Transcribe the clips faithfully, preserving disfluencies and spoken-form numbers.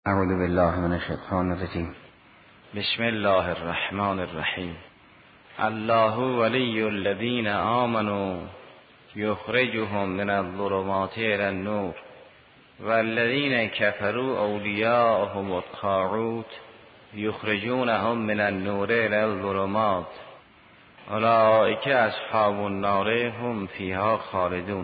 اعوذ بالله من الشیطان الرجیم. بسم الله الرحمن الرحیم. الله ولی الذین آمنوا یخرجهم من الظلمات الی النور والذین کفروا اولیاءهم الطاغوت یخرجونهم من النور الی الظلمات اولئک اصحاب النار هم فیها خالدون.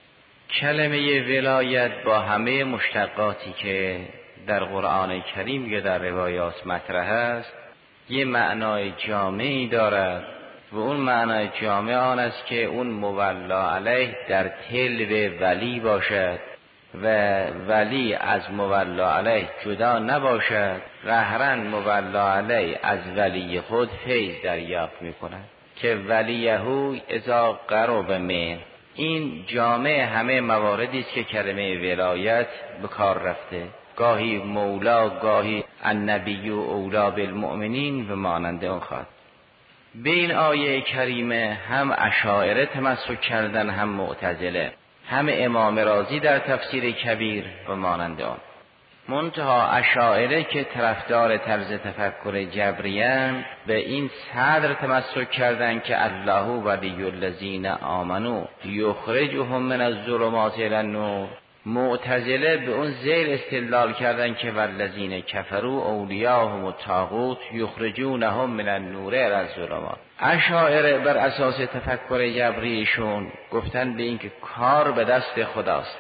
کلمه ولایت با همه مشتقاتی که در قرآن کریم یا در روایات مطرح است یه معنای جامعی دارد و اون معنای جامع آن است که اون مولا علیه در طلب ولی باشد و ولی از مولا علیه جدا نباشد. قهرا مولا علیه از ولی خود فیض دریافت می کند که ولیه اذا قرب من. این جامع همه مواردی است که کلمه ولایت به کار رفته، گاهی مولا، گاهی النبی اولا بالمؤمنین و مانند آن خواهد. به این آیه کریمه هم اشاعره تمسک کردن، هم معتزله، هم امام رازی در تفسیر کبیر و مانند آن. منتها اشاعره که طرفدار طرز تفکر جبریان به این صدر تمسک کردن که الله ولی الذین آمنوا یخرجهم من الظلمات الی النور. معتزله به اون زیر استدلال کردن که والذین کفروا اولیاءهم الطاغوت یخرجونهم من النور الی الظلمات. اشاعره بر اساس تفکر جبریشون گفتن به این که کار به دست خداست.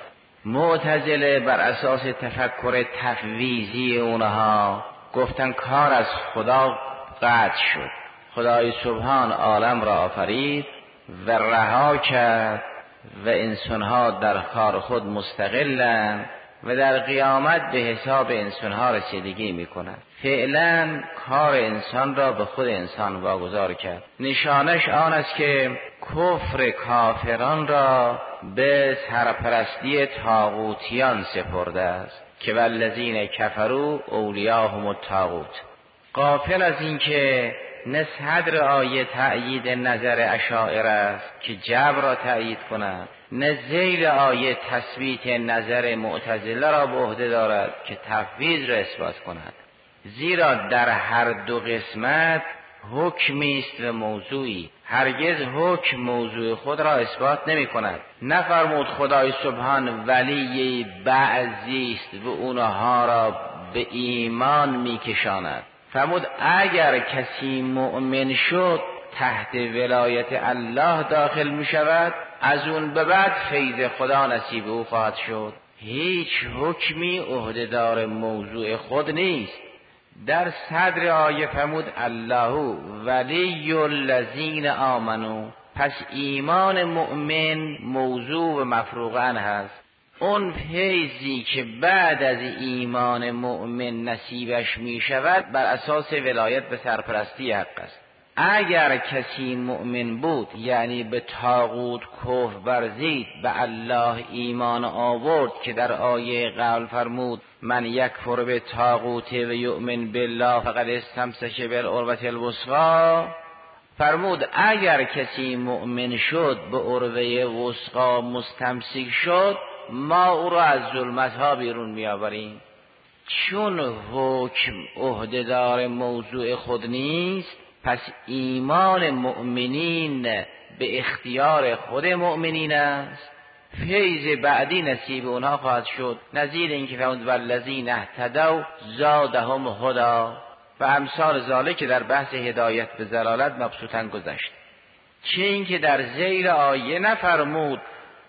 معتزله بر اساس تفکر تفویضی اونها گفتن کار از خدا قطع شد. خدای سبحان عالم را آفرید و رها کرد و انسانها در کار خود مستقلن و در قیامت به حساب انسانها رسیدگی میکنند. فعلا کار انسان را به خود انسان واگذار کرد. نشانش آن است که کفر کافران را به سرپرستی طاغوتیان سپرده است که والذین کفروا اولیاءهم الطاغوت. غافل از این که نه صدر آیه تأیید نظر اشاعره است که جبر را تأیید کند، نه ذیل آیه تثبیت نظر معتزله را به عهده دارد که تفویض را اثبات کند. زیرا در هر دو قسمت حکمی است و موضوعی. هرگز حکم موضوع خود را اثبات نمی کند. نفرمود خدای سبحان ولی بعضی است و اونها را به ایمان می کشاند. فرمود اگر کسی مؤمن شد تحت ولایت الله داخل می شود، از اون به بعد فیض خدا نصیب او خواهد شد. هیچ حکمی عهدهدار موضوع خود نیست. در صدر آیه فرمود الله ولی الذین آمنوا. پس ایمان مؤمن موضوع و مفروغ عنه هست. اون فیضی که بعد از ایمان مؤمن نصیبش می شود بر اساس ولایت به سرپرستی حق است. اگر کسی مؤمن بود یعنی به طاغوت کفر ورزید، به الله ایمان آورد که در آیه قبل فرمود من یکفر به طاغوت و یؤمن بالله فقد استمسک بالعروة الوثقی. فرمود اگر کسی مؤمن شد به عروه وثقی مستمسک شد، ما او را از ظلمت ها بیرون می آوریم. چون حکم عهدهدار موضوع خود نیست، پس ایمان مؤمنین به اختیار خود مؤمنین است. فیض بعدی نصیب اونها خواهد شد، نظیر این که فرمود والذین اهتدوا زادهم هدی و امثال ذالک که در بحث هدایت به ضلالت مبسوطاً گذشت. چه این که در ذیل آیه نفرمود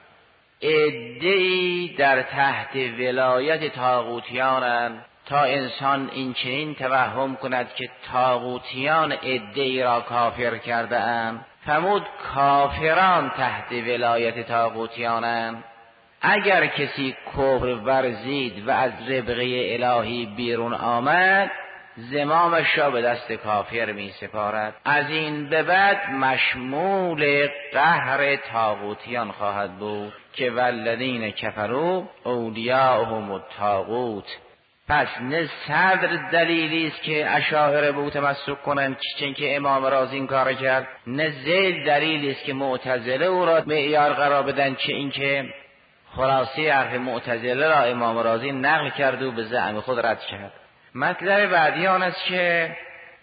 عده‌ای در تحت ولایت طاغوتیانند تا انسان این چنین توهم کند که طاغوتیان عده‌ای را کافر کرده اند. فرمود کافران تحت ولایت طاغوتیانند. اگر کسی کفر ورزید و از ربقه الهی بیرون آمد، زمامش را به دست کافر می سپارد. از این به بعد مشمول قهر طاغوتیان خواهد بود که والذین کفروا اولیاءهم الطاغوت. پس نه صدر دلیلی است که اشاعره به او تمسک کنند چون که امام رازی این کار کرد، نه ذیل دلیلی است که معتزله او را معیار قرار بدن چه این که خلاصه حرف معتزله را امام رازی نقل کرد و به زعم خود رد کرد. مطلب بعدی آن است که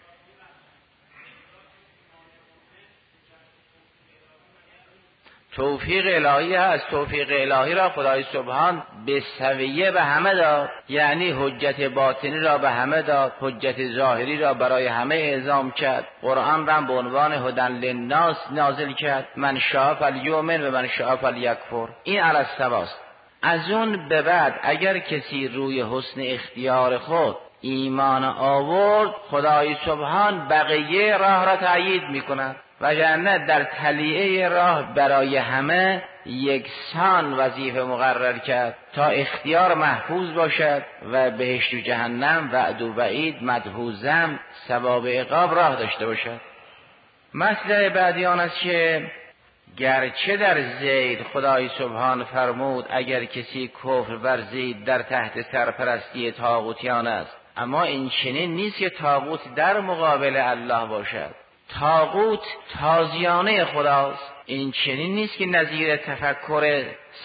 توفیق الهی هست. توفیق الهی را خدای سبحان به سویه به همه داد، یعنی حجت باطنی را به همه داد، حجت ظاهری را برای همه اعزام کرد. قرآن را به عنوان هدی للناس نازل کرد، من شاء فلیؤمن و من شاء فلیکفر. این علی السواست. از اون به بعد اگر کسی روی حسن اختیار خود ایمان آورد، خدای سبحان بقیه راه را تأیید میکند، وگرنه در تلیعه راه برای همه یکسان وظیفه مقرر کرد تا اختیار محفوظ باشد و بهشت و جهنم وعد و وعید مدحوظم ثواب عقاب راه داشته باشد. مسئله بعدی آن است که گرچه در زید خدای سبحان فرمود اگر کسی کفر ورزید در تحت سرپرستی طاغوتیان است، اما این چنین نیست که طاغوت در مقابل الله باشد. طاغوت تازیانه خداست. این چنین نیست که نظیر تفکر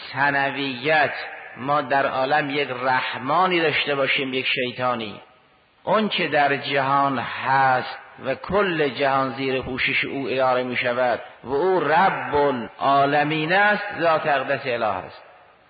ثنویت ما در عالم یک رحمانی داشته باشیم یک شیطانی. اون که در جهان هست و کل جهان زیر پوشش او اداره می شود و او رب العالمین است، ذات اقدس اله است.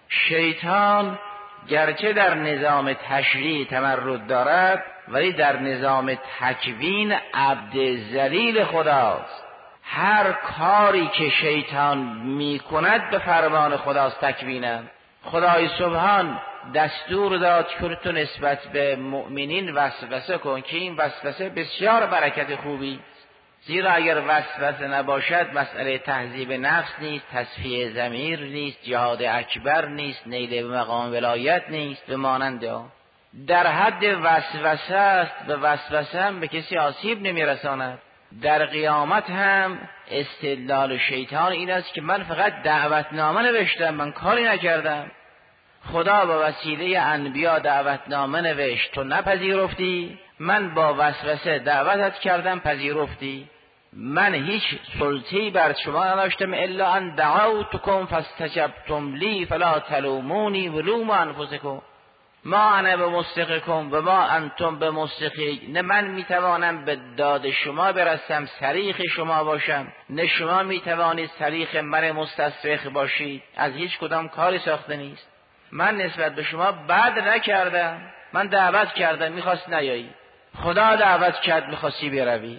شیطان گرچه در نظام تشریع تمرد دارد ولی در نظام تکوین عبد ذلیل خداست. هر کاری که شیطان می کند به فرمان خداست تکوینم. خدای سبحان دستور داد که تو نسبت به مؤمنین وسوسه کن که این وسوسه بسیار برکت خوبی، زیرا اگر وسوسه نباشد مسئله تهذیب نفس نیست، تصفیه ضمیر نیست، جهاد اکبر نیست، نیل به مقام ولایت نیست به مانند آن. در حد وسوسه است، به وسوسه هم به کسی آسیب نمیرساند. در قیامت هم استدلال شیطان این است که من فقط دعوتنامه نوشتم، من کاری نکردم. خدا با وسیله انبیا دعوتنامه نوشت، تو نپذیرفتی، من با وسوسه دعوتت کردم پذیرفتی. من هیچ سلطه‌ای بر شما نداشتم الا ان دعوتکم فاستجبتم لی فلا تلومونی ولوموا انفسکم ما انا بمصرخکم و ما انتم بمصرخی. نه من میتوانم به داد شما برسم، صریخ شما باشم، نه شما میتوانید صریخ من مستصرخ باشید. از هیچ کدام کاری ساخته نیست. من نسبت به شما بد نکردم، من دعوت کردم میخواست نیایی، خدا دعوت کرد میخواستی بروی.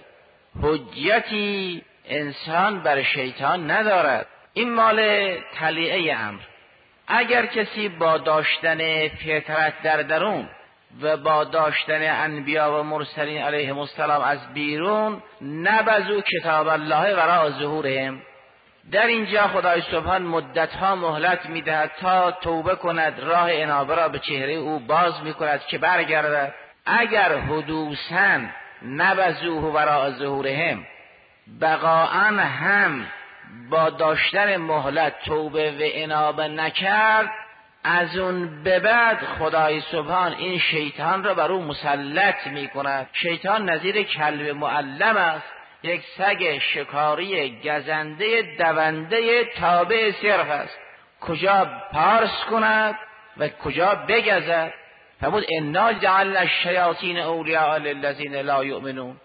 حجتی انسان بر شیطان ندارد. این مال تلیعه امر. اگر کسی با داشتن فطرت در درون و با داشتن انبیا و مرسلین علیهم السلام از بیرون نبذو کتاب الله وراء ظهورهم، در اینجا خدای سبحان مدتها مهلت میدهد تا توبه کند، راه انابه را به چهره او باز میکند که برگردد. اگر حدوثاً نبذوه وراء ظهورهم، بقاعاً هم با داشتن مهلت توبه و انابه نکرد، از اون به بعد خدای سبحان این شیطان را بر او مسلط میکند. شیطان نظیر کلب معلم است، یک سگ شکاری گزنده دونده تابع صرف است، کجا پارس کند و کجا بگزد. فرمود انا جعلنا الشیاطین اولیاء للذین لا یؤمنون.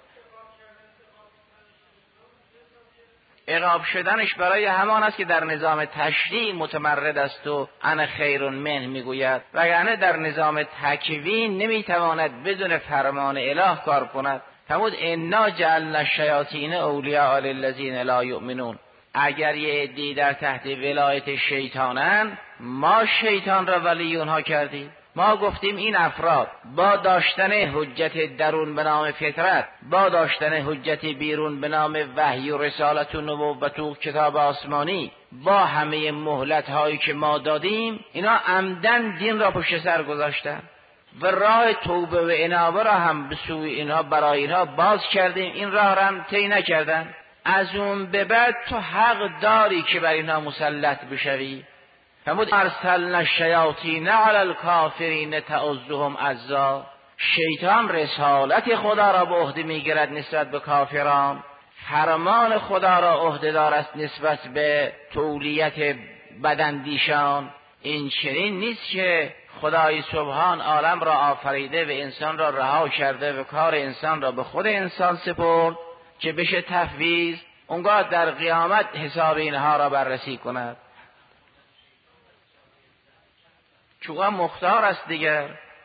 عقاب شدنش برای همان است که در نظام تشریع متمرد است و انا خیر منه میگوید، وگرنه در نظام تکوین نمیتواند بدون فرمان اله کار کند. فرمود انا جعلنا الشیاطین اولیاء للذین لا یؤمنون. اگر یه عده‌ای در تحت ولایت شیطانن، ما شیطان را ولی اونها کردیم. ما گفتیم این افراد با داشتن حجت درون به نام فطرت، با داشتن حجت بیرون به نام وحی و رسالت و نبوت و کتاب آسمانی، با همه مهلت هایی که ما دادیم، اینا عمدن دین را پشت سر گذاشتن و راه توبه و انابه را هم به سوی اینها برای اینها باز کردیم، این راه را هم طی نکردن. از اون به بعد تو حق داری که بر اینها مسلط بشوی. فرمود ارسلنا الشیاطین علی الکافرین تعزهم عزا. شیطان رسالت خدا را به عهده میگیرد نسبت به کافران، فرمان خدا را عهده‌دار است نسبت به تولیت بداندیشان. این چنین نیست که خدای سبحان عالم را آفریده و انسان را رها کرده و کار انسان را به خود انسان سپرد که بشه تفویض، اونگاه در قیامت حساب اینها را بررسی کند. چون مختار است دیگر،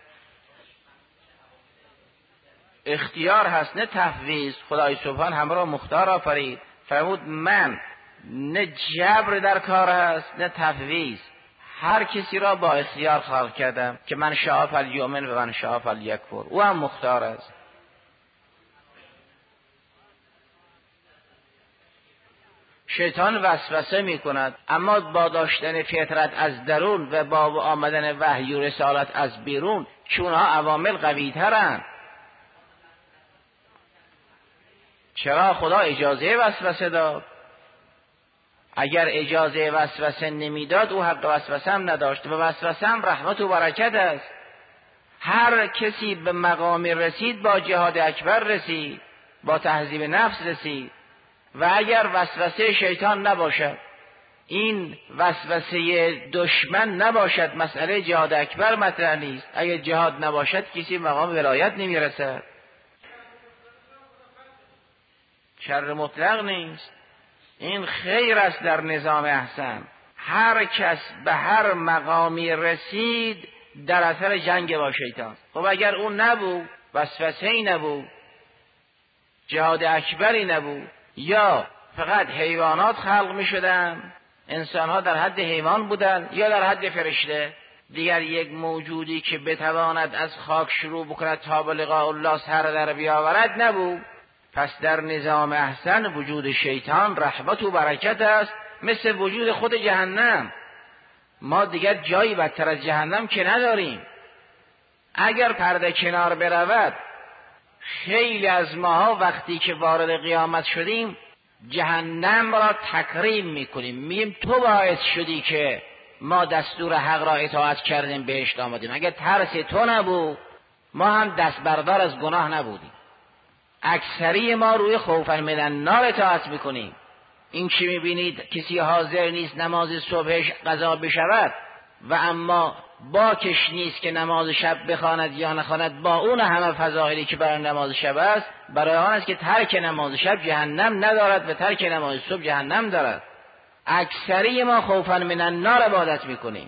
اختیار هست نه تفویض. خدای سبحان همه را مختار آفرید، فرمود من نه جبر در کار هست نه تفویض، هر کسی را با اختیار خلق کردم که من شاء فلیؤمن و من شاء فلیکفر. او هم مختار است. شیطان وسوسه می کند، اما با داشتن فطرت از درون و با آمدن وحی و رسالت از بیرون که اونها عوامل قوی ترند. چرا خدا اجازه وسوسه داد؟ اگر اجازه وسوسه نمیداد او حق وسوسه هم نداشت و وسوسه هم رحمت و برکت است. هر کسی به مقامی رسید با جهاد اکبر رسید، با تهذیب نفس رسید. و اگر وسوسه شیطان نباشد، این وسوسه دشمن نباشد، مسئله جهاد اکبر مطرح نیست. اگر جهاد نباشد کسی مقام ولایت نمیرسد. شر مطلق نیست، این خیر است در نظام احسن. هر کس به هر مقامی رسید در اثر جنگ با شیطان. خب اگر اون نبود، وسوسه‌ای نبود، جهاد اکبری نبود، یا فقط حیوانات خلق می شدن، انسان ها در حد حیوان بودن یا در حد فرشته، دیگر یک موجودی که بتواند از خاک شروع بکند تا به لقاء الله سر در بیاورد نبود. پس در نظام احسن وجود شیطان رحمت و برکت است، مثل وجود خود جهنم. ما دیگر جایی بدتر از جهنم که نداریم. اگر پرده کنار برود، خیلی از ماها وقتی که وارد قیامت شدیم جهنم را تکریم میکنیم، میگیم تو باعث شدی که ما دستور حق را اطاعت کردیم بهشت آمدیم. اگر ترس تو نبود ما هم دست بردار از گناه نبودیم. اکثری ما روی خوفا من النار اطاعت میکنیم. این که میبینید کسی حاضر نیست نماز صبحش قضا بشود و اما باکش نیست که نماز شب بخواند یا نخواند، با اون همه فضائلی که برای نماز شب است، برای آن است که ترک نماز شب جهنم ندارد و ترک نماز صبح جهنم دارد. اکثری ما خوفا من النار عبادت میکنیم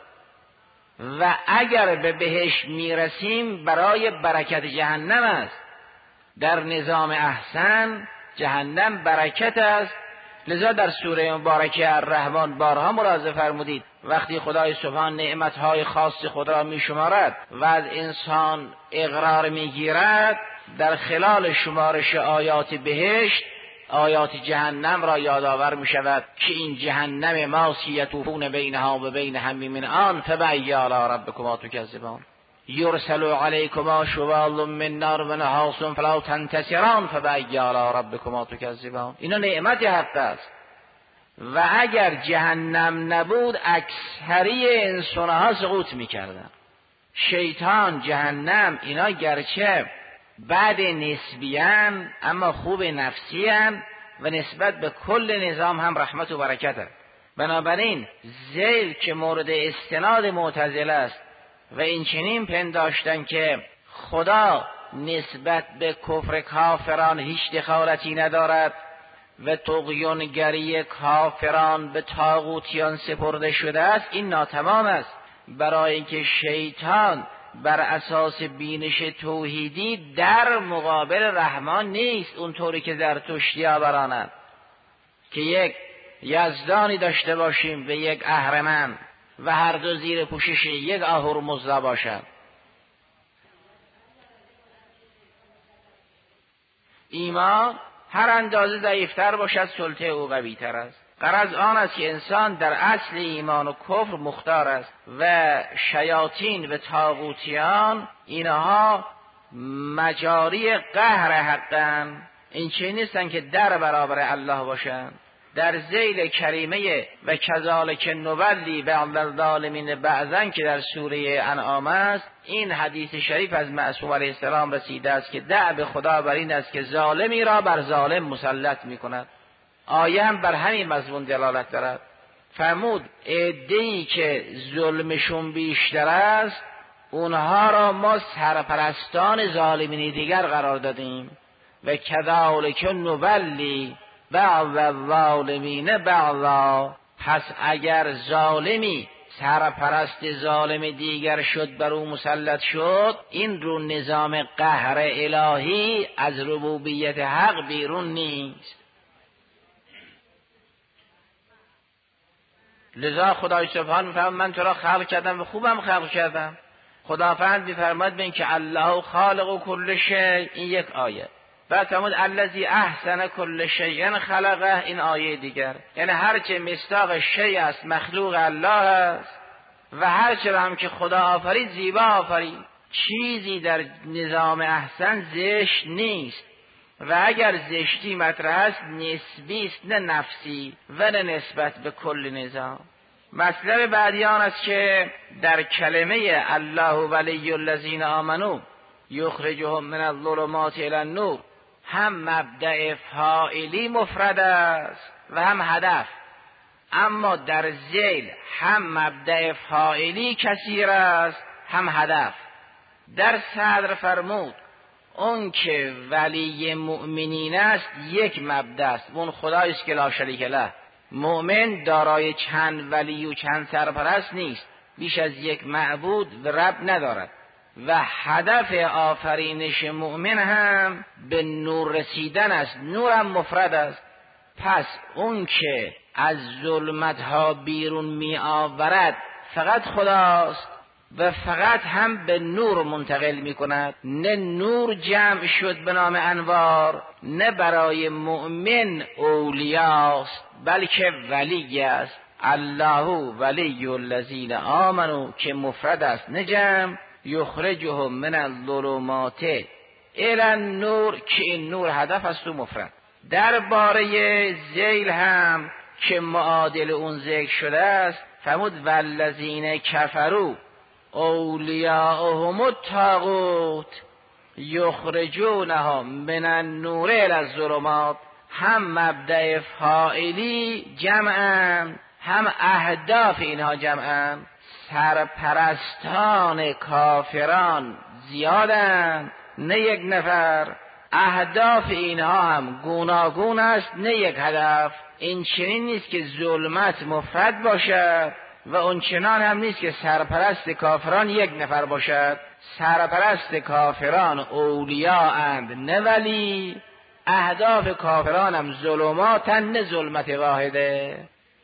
و اگر به بهشت میرسیم برای برکت جهنم است. در نظام احسن جهنم برکت است. لذا در سوره مبارکه الرحمن بارها ملاحظه فرمودید وقتی خدای سبحان نعمتهای خاص خود را می شمارد و از انسان اقرار می گیرد، در خلال شمارش آیات بهشت آیات جهنم را یادآور می شود که این جهنم ماست یطوفون بینها و بین حمیم آن فبأی آلاء ربکما تکذبان یرسل علیکما شواظ من نار و نحاس فلا تنتصران فبأی آلاء ربکما تکذبان. اینا نعمت حق است. و اگر جهنم نبود اکثری انسانها سقوط میکردن. شیطان، جهنم، اینا گرچه بد نسبیان اما خوب نفسیان و نسبت به کل نظام هم رحمت و برکت است. بنابراین ذیل که مورد استناد معتزله است و این چنین پنداشتن که خدا نسبت به کفر کافران هیچ دخالتی ندارد و طغیانگری کافران به طاغوتیان سپرده شده است، این ناتمام است. برای اینکه شیطان بر اساس بینش توحیدی در مقابل رحمان نیست، اونطوری که در توشیا براند که یک یزدانی داشته باشیم و یک اهرمن و هر دو زیر پوشش یک اهورمزدا باشد. ایمان هر اندازه ضعیفتر باشد سلطه او قوی تر است. غرض آن است که انسان در اصل ایمان و کفر مختار است و شیاطین و طاغوتیان اینها مجاری قهر حقن. این چه نیستن که در برابر الله باشن. در ذیل کریمه و کذالک نولی بعض الظالمین بعضا که در سوره انعام است، این حدیث شریف از معصوم علیه السلام رسیده است که دأب خدا بر این است که ظالمی را بر ظالم مسلط می کند. آیه هم بر همین مضمون دلالت دارد. فرمود عده‌ای که ظلمشون بیشتر است اونها را ما سرپرستان ظالمین دیگر قرار دادیم و کذالک نولی بعض الظالمین بعضا. پس اگر ظالمی سرپرست ظالم دیگر شد بر او مسلط شد، این رو نظام قهر الهی از ربوبیت حق بیرون نیست. لذا خدای سبحان میفرماید من تو را خلق کردم و خوبم خلق کردم. خداوند میفرماید به این که الله خالق کل شیء، این یک آیه. بعد فرمود الذی احسن کل شیء خلقه، این آیه دیگر. یعنی هر چه مصداق شیء است مخلوق الله است و هر چه هم که خدا آفرید زیبا آفرید. چیزی در نظام احسن زشت نیست و اگر زشتی مطرح است نسبی است نه نفسی و نه نسبت به کل نظام. مطلب بعدی آن است که در کلمه الله ولی الذین آمنوا یخرجهم من الظلمات الی النور هم مبدأ فاعلی مفرد است و هم هدف، اما در ذیل هم مبدأ فاعلی کثیر است هم هدف. در صدر فرمود اون که ولی مؤمنین است یک مبدأ است، اون خدایی است که لا شریک له. مؤمن دارای چند ولی و چند سرپرست نیست، بیش از یک معبود و رب ندارد و هدف آفرینش مؤمن هم به نور رسیدن است، نورم مفرد است. پس اون که از ظلمت ها بیرون می آورد فقط خداست و فقط هم به نور منتقل می کند. نه نور جمع شد به نام انوار، نه برای مؤمن اولیاست بلکه ولی است. الله ولی الذین آمنوا که مفرد است نه جمع، یخرجهم من الظلمات الی النور که این نور هدف است و مفرد. درباره ذیل هم که معادل اون ذکر شده است فرمود والذین کفروا اولیاءهم الطاغوت یخرجونهم من النور الی الظلمات. هم مبدأ فاعلی جمعا هم اهداف اینها جمعا. سرپرستان کافران زیادند نه یک نفر، اهداف اینها هم گوناگون است نه یک هدف. این چنین نیست که ظلمت مفرد باشد و اون چنان هم نیست که سرپرست کافران یک نفر باشد. سرپرست کافران اولیاء اند نه ولی، اهداف کافران هم ظلمات نه ظلمت واحده.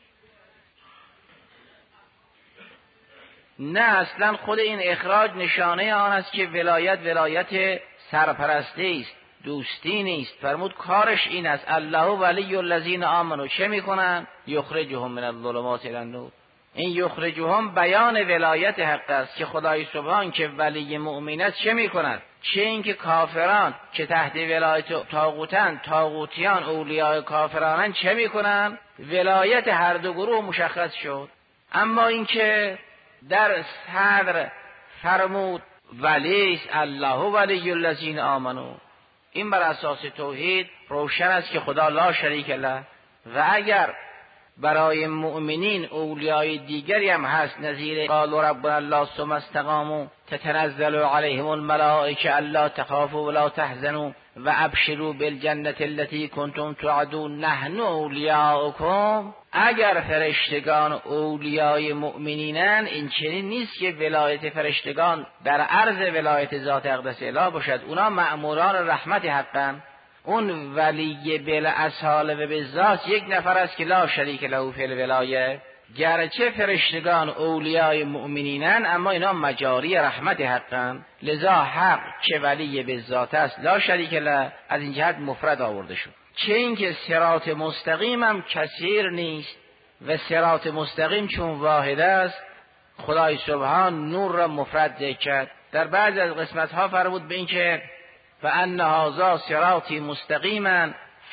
نه اصلا خود این اخراج نشانه آن است که ولایت ولایت سرپرستی است، دوستی نیست. فرمود کارش این است الله ولی الذین آمنوا. چه میکنن؟ یخرجهم من الظلمات الی النور. این یخرجهم بیان ولایت حق است که خدای سبحان که ولی مؤمن است چه میکند؟ چه اینکه کافران که تحت ولایت طاغوتن، طاغوتیان اولیاء کافرانن چه میکنن؟ ولایت هر دو گروه مشخص شد. اما اینکه در صدر فرمود ولی الله ولی الذین آمنوا، این بر اساس توحید روشن است که خدا لا شریک له و اگر برای مؤمنین اولیای دیگری هم هست نظیر قالوا ربنا الله ثم استقاموا تتنزل علیهم الملائکه الا تخافوا ولا تحزنوا و ابشروا بالجنة التي کنتم توعدون نحن اولیاؤکم. اگر فرشتگان اولیای مؤمنینن این چنین نیست که ولایت فرشتگان در عرض ولایت ذات اقدس اله باشد، اونا مأموران رحمت حقن. اون ولی بالاصاله و بالذات یک نفر است که لا شریک له فی الولایه. گرچه فرشتگان اولیای مؤمنینن اما اینا مجاری رحمت حقن، لذا حق که ولی بالذات است لا شریک له از این جهت مفرد آورده شد. چه اینکه صراط مستقیم هم کثیر نیست و صراط مستقیم چون واحد است خدای سبحان نور را مفرد ذکر کرد. در بعض از قسمت ها فرمود به این که فان هذا صراطی مستقیما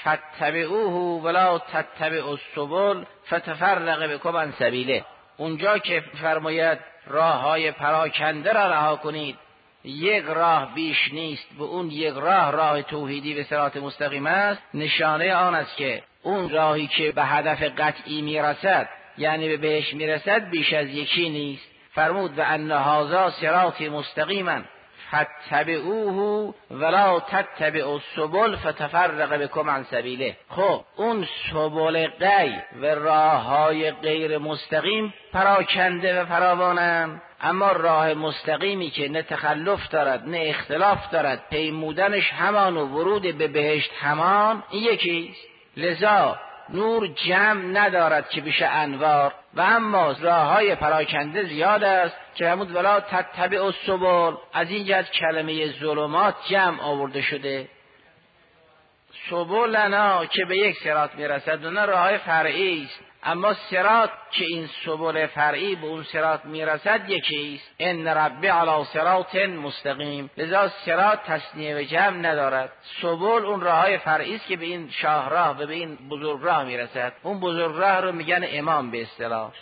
فاتبعوه ولا تتبعوا السبل فتفرق بكم عن سبیله. اونجا که فرماید راه های پراکنده را رها کنید، یک راه بیش نیست و اون یک راه راه توحیدی به صراط مستقیم است، نشانه آن است که اون راهی که به هدف قطعی میرسد یعنی به بهش میرسد بیش از یکی نیست. فرمود و ان هذا صراطی مستقیما فاتبعوه ولا تتبعوا السبل فتفرق بكم عن سبیله. خب اون سبل غی و راههای غیر مستقیم پراکنده و فراوانند، اما راه مستقیمی که نه تخلف دارد نه اختلاف دارد، پیمودنش همان و ورود به بهشت همان، این یکیست. لذا نور جمع ندارد که بشه انوار، و اما راههای پراکنده زیاد است که همون ولا تتبع السبل، از این جهت کلمه ظلمات جمع آورده شده. سبلنا که به یک صراط میرسد، اون راههای فرعی است، اما صراط که این سبل فرعی به اون صراط میرسد یکیست. ان ربی علی صراط مستقیم. لذا صراط تثنیه و جمع ندارد. سبل اون راههای فرعی است که به این شاهراه و به این بزرگراه میرسد. اون بزرگراه رو میگن امام به اصطلاح.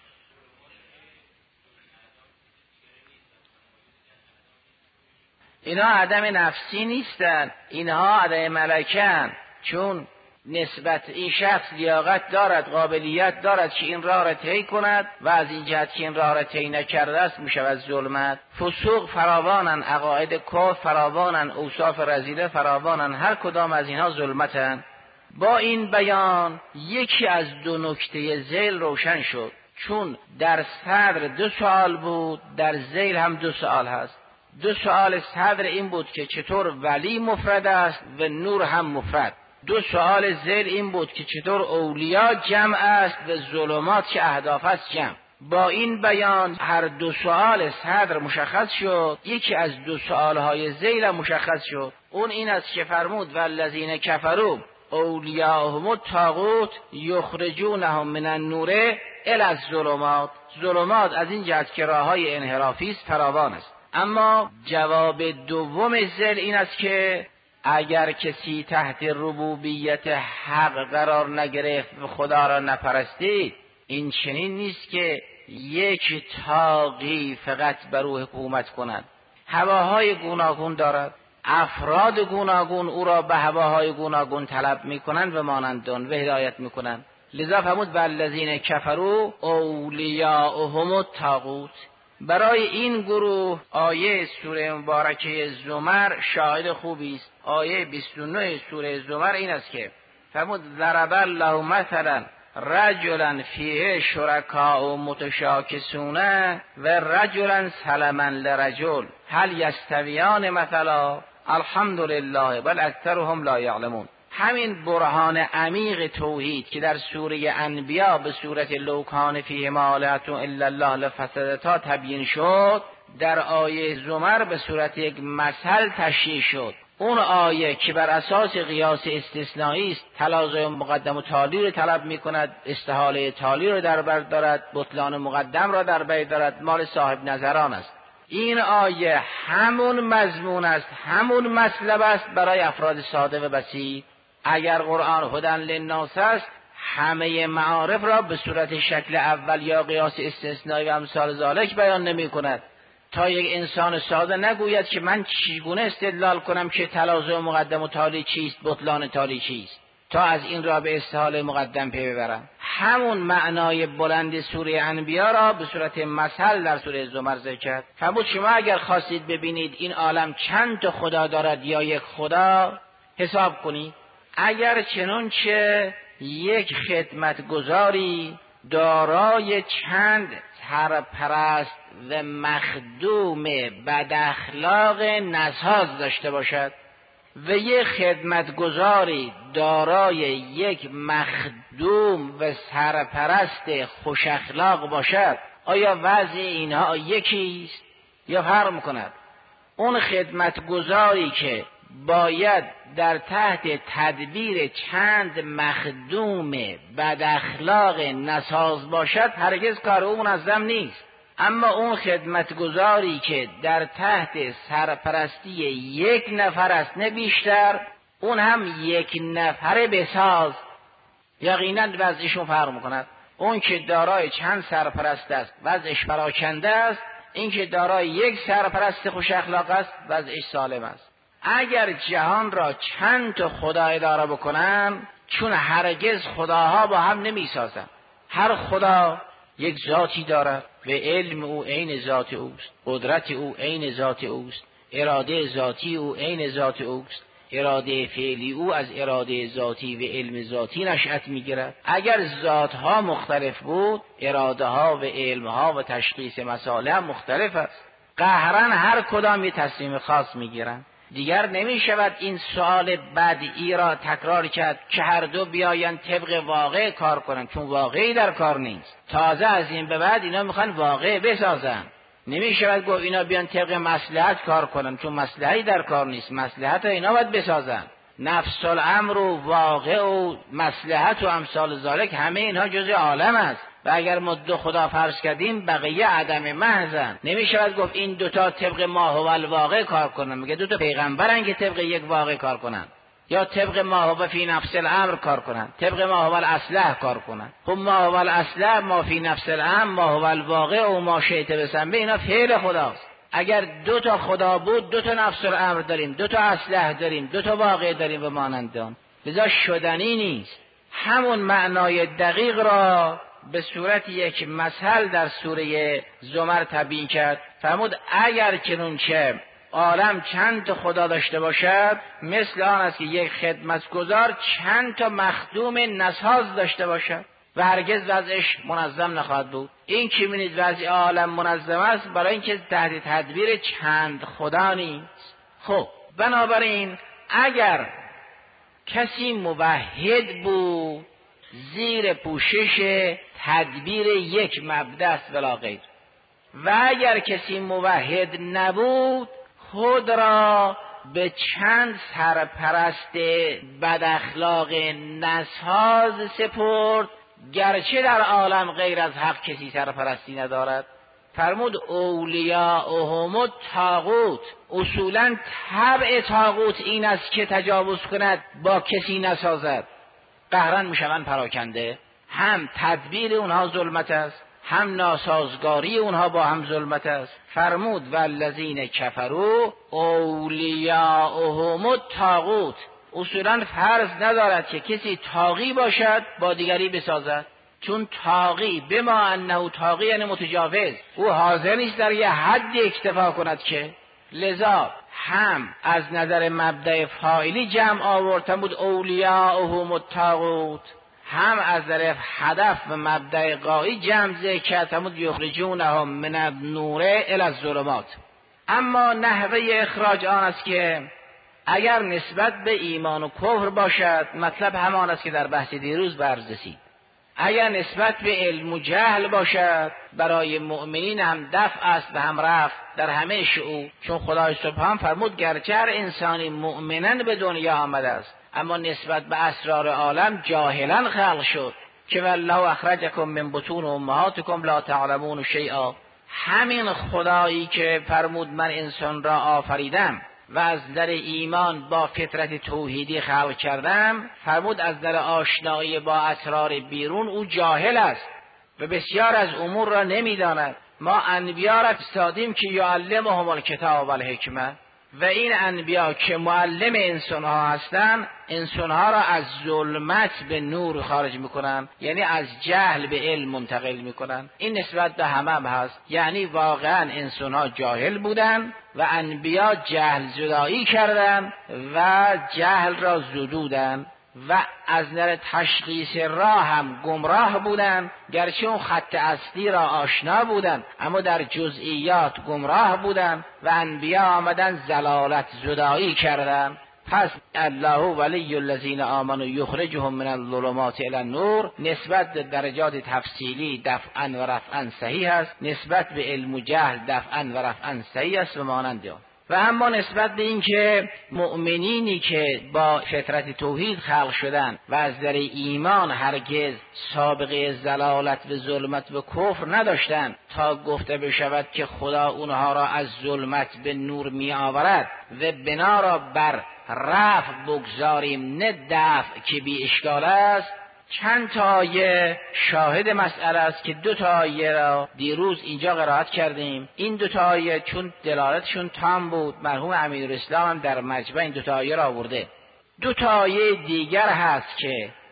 اینها عدم نفسی نیستن، اینها عدم ملکن، چون نسبت این شخص لیاقت دارد، قابلیت دارد که این راه را طی کند و از این جهت که این راه را طی نکرده است میشود ظلمت. فسوق فراوانن، عقاید کفر فراوانن، اوصاف رذیله فراوانن، هر کدام از اینها ظلمتن. با این بیان یکی از دو نکته ذیل روشن شد، چون در صدر دو سوال بود، در ذیل هم دو سوال هست. دو سوال صدر این بود که چطور ولی مفرد است و نور هم مفرد. دو سوال ذیل این بود که چطور اولیا جمع است و ظلمات که اهداف است جمع. با این بیان هر دو سوال صدر مشخص شد، یکی از دو سوالهای ذیل مشخص شد. اون این است که فرمود والذین کفروا اولیاءهم الطاغوت یخرجونهم من النور الی الظلمات. ظلمات از این جهت که راههای انحرافی است فراوان است. اما جواب دوم ذیل این است که اگر کسی تحت ربوبیت حق قرار نگرفت و خدا را نپرستید، این چنین نیست که یک طاغی فقط بر او حکومت کند. هواهای گوناگون دارد، افراد گوناگون او را به هواهای گوناگون طلب میکنند و مانندون و هدایت میکنند. لذا فرمود والذین کفروا اولیاءهم الطاغوت. برای این گروه آیه سوره مبارکه زمر شاهد خوبی است. آیه بیست و نه سوره زمر این است که فرمود ضرب الله مثلا رجلا فیه شرکاء متشاکسون و رجلا سلما لرجل هل یستویان مثلا الحمدلله بل اکثرهم لا یعلمون. همین برهان عمیق توحید که در سوره انبیا به صورت لو کان فیهما آلهة الا الله لفسدتا تبیین شد، در آیه زمر به صورت یک مثل تشریح شد. اون آیه که بر اساس قیاس استثنایی است، تلازم مقدم و تالی رو طلب می کند، استحاله تالی رو در بر دارد، بطلان مقدم را در بر دارد، مال صاحب نظران است. این آیه همون مضمون است، همون مطلب است برای افراد ساده و بسیط. اگر قرآن هدی للناس است، همه معارف را به صورت شکل اول یا قیاس استثنایی و امثال ذالک بیان نمی کند، تا یک انسان ساده نگوید که من چگونه استدلال کنم که تلازم مقدم و تالی چیست، بطلان تالی چیست، تا از این را به استحاله مقدم پی ببرم. همون معنای بلند سوره انبیا را به صورت مثل در سوره زمر ذکر کرد. فرمود شما اگر خواستید ببینید این عالم چند تا خدا دارد یا یک خدا، حساب کنید. اگر چنانچه یک خدمتگزاری دارای چند سرپرست و مخدوم بد اخلاق نزهاز داشته باشد و یک خدمتگزاری دارای یک مخدوم و سرپرست خوش اخلاق باشد، آیا وضع اینها یکیست یا فرق می‌کند؟ اون خدمتگزاری که باید در تحت تدبیر چند مخدوم بد اخلاق نساز باشد، هرگز کار او منظم نیست. اما اون خدمتگزاری که در تحت سرپرستی یک نفر است نه بیشتر، اون هم یک نفره بساز، یقینا وضعشون فرق میکند. اون که دارای چند سرپرست است وضعش پراکنده است، این که دارای یک سرپرست خوش اخلاق است وضعش سالم است. اگر جهان را چند تا خدا اداره بکنن، چون هرگز خداها با هم نمی سازن، هر خدا یک ذاتی دارد و علم او عین ذات اوست، قدرت او عین ذات اوست، اراده ذاتی او عین ذات اوست، اراده فعلی او از اراده ذاتی و علم ذاتی نشأت میگیرد. اگر ذاتها مختلف بود، اراده ها و علم ها و تشخیص مسائل مختلف است. قهرن هر کدام یک تصمیم خاص میگیرند. دیگر نمی شود این سوال بدئی را تکرار کرد که هر دو بیایند طبق واقع کار کنند، چون واقعی در کار نیست. تازه از این به بعد اینا میخوان واقع بسازن. نمی شود گفت اینا بیان طبق مصلحت کار کنن، چون مصلحتی در کار نیست. مصلحت اینا باید بسازن. نفس الامر و واقع و مصلحت و امثال ذالک همه اینها جزء عالم است و اگر ما دو خدا فرض کردیم بقیه عدم محضن. نمی شود گفت این دوتا طبق ما هو الواقع کار کنن. میگه دوتا پیغمبرن که طبق یک واقع کار کنن، یا طبق ما هو فی نفس الامر کار کنن، طبق ما هو الاصلح کار کنن. خب ما هو الاصلح، ما فی نفس الامر، ما هو الواقع و ما شئت بسنبه، اینا فعل خداست. اگر دو تا خدا بود دو تا نفس الامر داریم، دو تا اصلح داریم، دو تا واقع داریم و مانندان، لذا شدنی نیست. همون معنای دقیق را به صورت یک مثل در سوره زمر تبیین کرد. فرمود اگر چنانچه عالم چند تا خدا داشته باشد، مثل آن است که یک خدمتگزار چند تا مخدوم نساز داشته باشد و هرگز وضعش منظم نخواهد بود. این که می‌بینید وضع عالم منظم است برای اینکه تحت تدبیر چند خدا نیست. خب بنابراین اگر کسی موحد بود زیر پوشش تدبیر یک مبدأ است بلا غیر، و اگر کسی موحد نبود خود را به چند سرپرست بد اخلاق نساز سپرد، گرچه در عالم غیر از حق کسی سرپرستی ندارد. فرمود اولیاءهم الطاغوت، اصولا طبع طاغوت این است که تجاوز کند با کسی نسازد. قهرن میشوند پراکنده. هم تدبیر اونها ظلمت است، هم ناسازگاری اونها با هم ظلمت است. فرمود والذین کفروا اولیاءهم الطاغوت، اصولا فرض ندارد که کسی طاغی باشد با دیگری بسازد، چون طاغی بما انه طاغی یعنی متجاوز، او حاضر نیست در یه حدی اکتفا کند که. لذا هم از نظر مبدأ فاعلی جمع آورد بود اولیاءهم الطاغوت، هم از نظر هدف و مبدأ غایی جمع ذکر کرد بود یخرجونهم من النور الی الظلمات. اما نحوه اخراج آن است که اگر نسبت به ایمان و کفر باشد، مطلب همان است که در بحث دیروز برز رسید. اگر نسبت به علم و جهل باشد، برای مؤمنین هم دفع است و هم رفع در همه شعوب، چون خدای سبحان فرمود گرچه هر انسانی مؤمنن به دنیا آمده است، اما نسبت به اسرار عالم جاهلا خلق شد که والله اخرجکم من بطون امهاتکم لا تعلمون شیئا. همین خدایی که فرمود من انسان را آفریدم و از در ایمان با فطرت توحیدی خلق کردم، فرمود از در آشنایی با اسرار بیرون او جاهل است و بسیار از امور را نمیداند. ما انبیا را فرستادیم که یعلمهم الکتاب و الحکمه، و این انبیا که معلم انسان ها هستند، انسان ها را از ظلمت به نور خارج میکنن، یعنی از جهل به علم منتقل میکنن. این نسبت به همه هم هست، یعنی واقعا انسان ها جاهل بودن و انبیا جهل زدایی کردن و جهل را زدودن و از نظر تشخیص راه هم گمراه بودن، گرچه اون خط اصلی را آشنا بودن اما در جزئیات گمراه بودن و انبیا آمدن ضلالت زدایی کردن. پس الله ولی الذین آمنوا یخرجهم من الظلمات الی النور نسبت به درجات تفصیلی دفعا و رفعا صحیح است، نسبت به علم و جهل دفعا و رفعا صحیح است و مانند آن. و اما نسبت به این که مؤمنینی که با فطرت توحید خلق شدن و از در ایمان هرگز سابقه ضلالت و ظلمت و کفر نداشتن تا گفته بشود که خدا اونها را از ظلمت به نور می آورد و بنا را بر رفع بگذاریم نه دفع که بی اشکال است. چند تا آیه شاهد مسئله است که دو تا آیه را دیروز اینجا قرائت کردیم. این دو تا آیه چون دلالتشون تام بود، مرحوم امیرالاسلام در مجمع این دو تا آیه را آورده. دو تا آیه دیگر هست که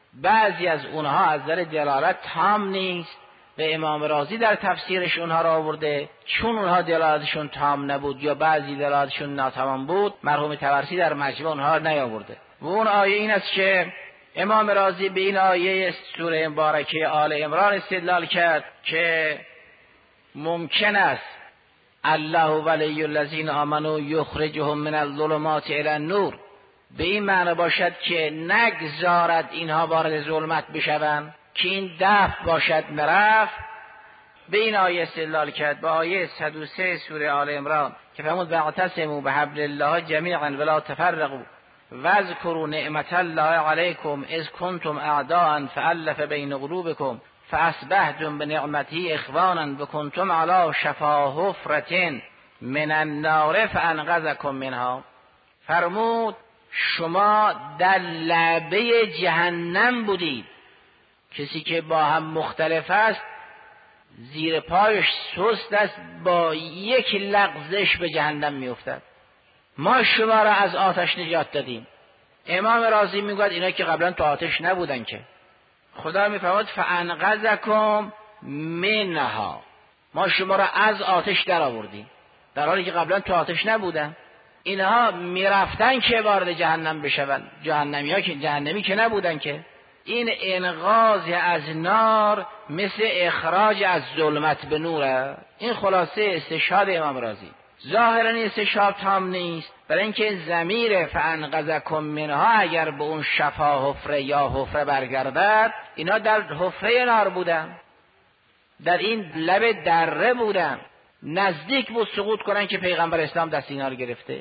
بعضی از اونها از نظر دلالت تام نیست و امام رازی در تفسیرش اونها را آورده، چون اونها دلالتشون تام نبود یا بعضی دلالتشون ناتمام بود، مرحوم طبرسی در مجموع اونها را نیاورده. و اون آیه این است که امام رازی به این آیه سوره مبارکه آل عمران استدلال کرد که ممکن است الله ولی الذین آمنوا یخرجهم من الظلمات الی النور، به این معنی باشد که نگذارد اینها وارد ظلمت بشوند، که این دفع باشد مرف. به این آیه استدلال کرد، به آیه صد و سه سوره آل عمران که فرمود واعتصموا بحبل الله جمیعا ولا تفرقوا واذکروا نعمت الله علیکم اذ کنتم اعداء فالف بین قلوبکم فاصبحتم بنعمته اخوانا وکنتم علی شفا حفرة من النار فانقذکم منها. فرمود شما در لبه جهنم بودید، کسی که با هم مختلف است زیر پایش سست است، با یک لغزش به جهنم میافتد. ما شما را از آتش نجات دادیم. امام رازی میگوید اینا که قبلا تو آتش نبودن که، خدا میفرماد فانقذکم منها، ما شما را از آتش در آوردیم، در حالی که قبلا تو آتش نبودن. اینها میرفتن که وارد جهنم بشون، جهنمی ها که جهنمی که نبودن که. این انقاذ از نار مثل اخراج از ظلمت به نوره. این خلاصه استشهاد امام رازی. ظاهرا این استشهاد تام نیست، برای اینکه ضمیر فانقذکم منها اگر به اون شفا حفره یا حفره برگردد، اینا در حفره نار بودن، در این لب دره بودن، نزدیک بود سقوط کنن که پیغمبر اسلام دست اینا رو گرفته.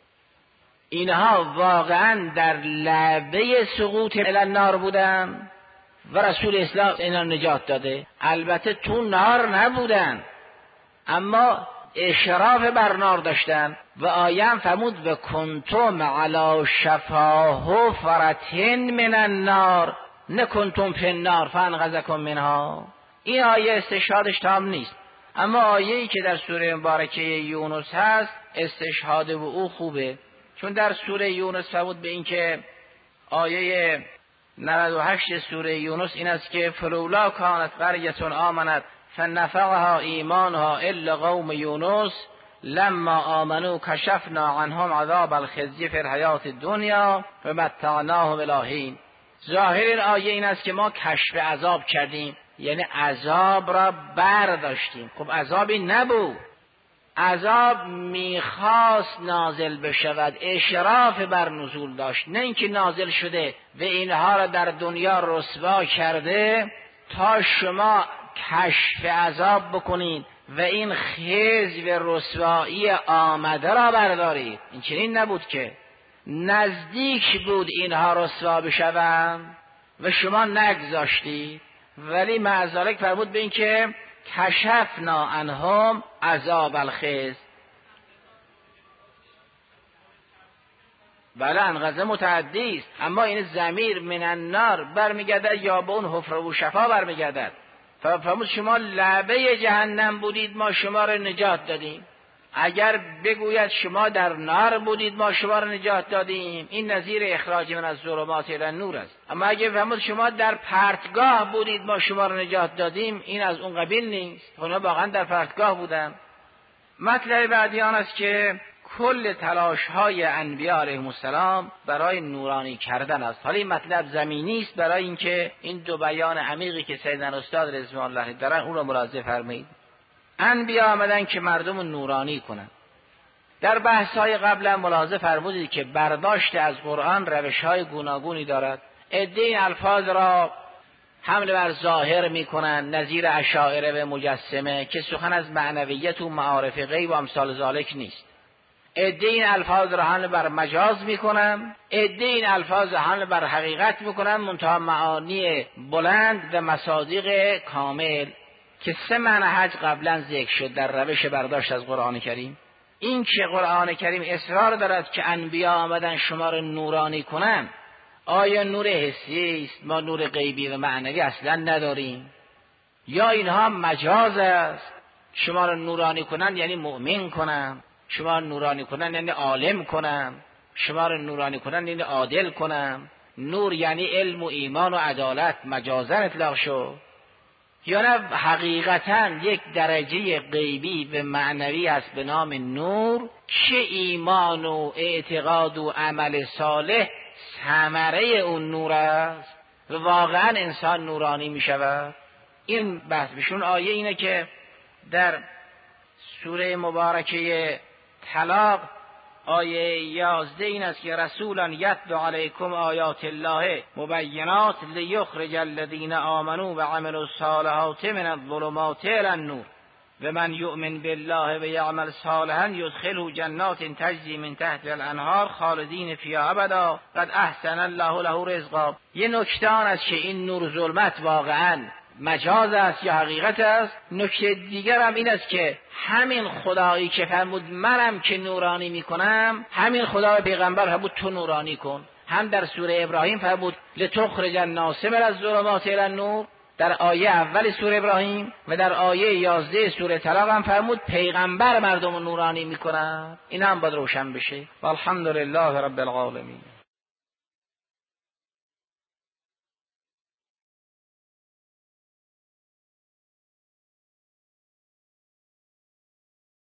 اینها واقعا در لبه سقوط الی النار بودن و رسول اسلام اینا نجات داده. البته تو نار نبودن، اما اشراف بر نار داشتن. و آیه فرمود و کنتم علی شفا حفرة من النار، نه کنتم فی النار فانقذکم منها. این آیه استشهادش تام نیست، اما آیه‌ای که در سوره مبارکه یونس هست استشهاد به او خوبه، چون در سوره یونس فرمود به این که آیه نود و هشت سوره یونس این است که فلولا کانت قریة آمنت فنفعها ایمانها الا قوم یونس لما آمنوا کشفنا عنهم عذاب الخزي فی الحیات الدنیا و متعناهم الی حین. ظاهر این آیه این است که ما کشف عذاب کردیم، یعنی عذاب را برداشتیم. خب عذابی نبود، عذاب میخواست نازل بشود، اشراف بر نزول داشت، نه اینکه نازل شده و اینها را در دنیا رسوا کرده تا شما کشف عذاب بکنید و این خزی و رسوایی آمده را بردارید. این چنین نبود که، نزدیک بود اینها رسوا بشوند و شما نگذاشتید. ولی معذالک فرمود به این که کشفنا عنهم عذاب الخزی. بله انقذه متعدی است، اما این ضمیر من النار برمیگردد یا به اون حفره و شفا برمیگردد. فرمود شما لبه جهنم بودید، ما شما را نجات دادیم. اگر بگوید شما در نار بودید ما شما را نجات دادیم، این نظیر اخراج من از ظلمات الی النور است. اما اگر فرمود شما در پرتگاه بودید ما شما را نجات دادیم، این از اون قبیل نیست. اونا واقعا در پرتگاه بودن. مطلب بعدی آن است که کل تلاش های انبیاء علیهم السلام برای نورانی کردن است. حالا این مطلب زمینی است برای اینکه این دو بیان عمیقی که سیدنا استاد رضوان الله دارن اون رو ملاحظه فرمایید. انبیاء آمدن که مردم نورانی کنن. در بحث های قبلا ملاحظه فرمودید که برداشت از قرآن روش های گوناگونی دارد. عده این الفاظ را حمل بر ظاهر میکنن، نظیر اشاعره و مجسمه که سخن از معنویت و معارف غیب و امثال ذالک نیست. عده این الفاظ را حمل بر مجاز میکنن، عده این الفاظ را حمل بر حقیقت میکنن، منتها معانی بلند و مصادیق کامل که سه منهج قبلا ذکر شد در روش برداشت از قرآن کریم. این که قرآن کریم اصرار دارد که انبیا آمدن شما را نورانی کنن، آیا نور حسی است؟ ما نور غیبی و معنوی اصلا نداریم. یا اینها مجاز است، شما را نورانی کنن یعنی مؤمن کنن، شما را نورانی کنن یعنی عالم کنن، شما را نورانی کنن یعنی عادل کنن، نور یعنی علم و ایمان و عدالت مجازا اطلاق شد، یا نه حقیقتا یک درجه غیبی و معنوی است به نام نور که ایمان و اعتقاد و عمل صالح ثمره اون نور است و واقعا انسان نورانی می شود. این بحث بشون آیه اینه که در سوره مبارکه طلاق آیه یازده این است که رسولا یتلو علیکم آیات الله مبینات لیخرج الذین آمنوا و عملوا الصالحات من الظلمات الی النور و من یؤمن بالله و یعمل صالحا یدخله جنات تجری من تحت الانهار خالدین فیها ابدا قد احسن الله له رزقا. یه نکته آن است که این نور ظلمت واقعا مجاز است یا حقیقت است. نکته دیگر هم این است که همین خدایی که فرمود منم که نورانی میکنم، همین خدای پیغمبر فرمود تو نورانی کن. هم در سوره ابراهیم فرمود لتخرج الناس من الظلمات الی النور در آیه اول سوره ابراهیم، و در آیه یازده سوره طلاق هم فرمود پیغمبر مردم نورانی میکنن. این هم باید روشن بشه. والحمد لله رب العالمین.